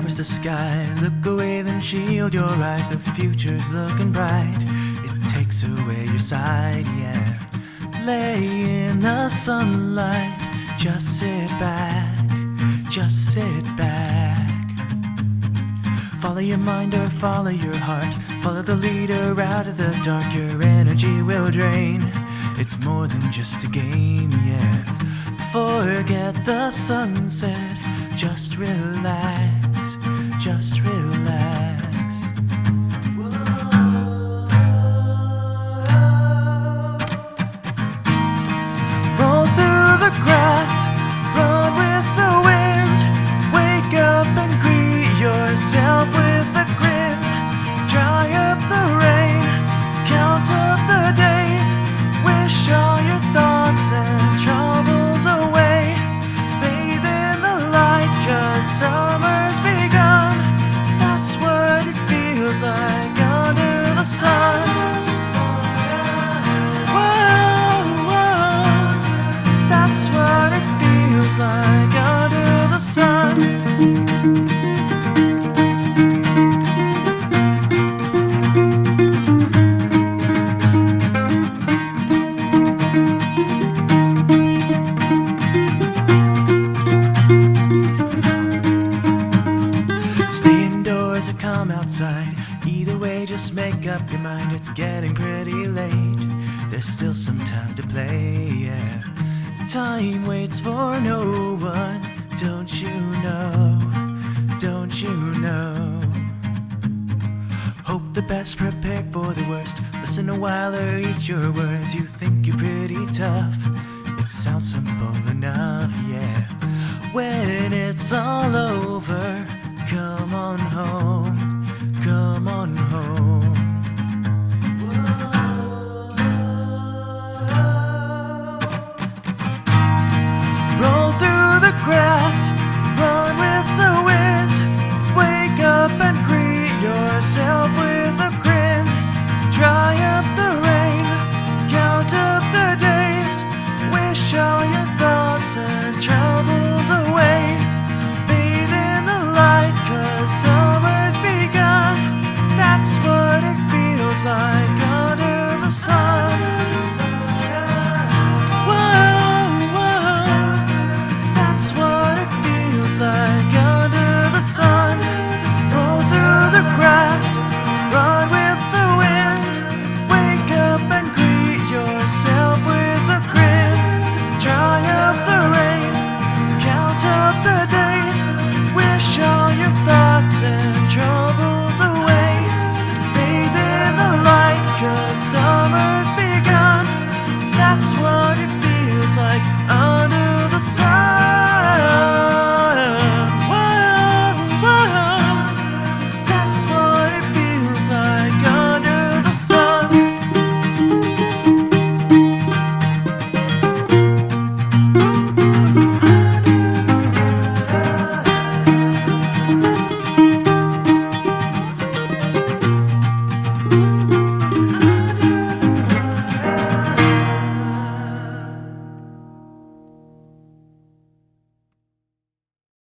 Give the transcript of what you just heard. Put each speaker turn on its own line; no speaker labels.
is the sky. Look away, then shield your eyes. The future's looking bright. It takes away your sight, yeah. Lay in the sunlight. Just sit back, just sit back. Follow your mind or follow your heart. Follow the leader out of the dark. Your energy will drain. It's more than just a game, yeah. Forget the sunset. Just relax, just relax. Roll through the grass, run with the wind. Wake up and greet yourself with a grin. Dry up the rain, count up the days. Wish all your thoughts and troubles away. Bathe in the light, 'cause summer's begun. That's what it feels like under the sun. Whoa, whoa. That's what it feels like under the sun. Stay indoors or come outside. Either way, just make up your mind. It's getting pretty late. There's still some time to play, yeah. Time waits for no one. Don't you know? Don't you know? Hope the best, prepare for the worst. Listen a while or eat your words. You think you're pretty tough. It sounds simple enough, yeah. When it's all over, come on home, come on home. Roll through the grass,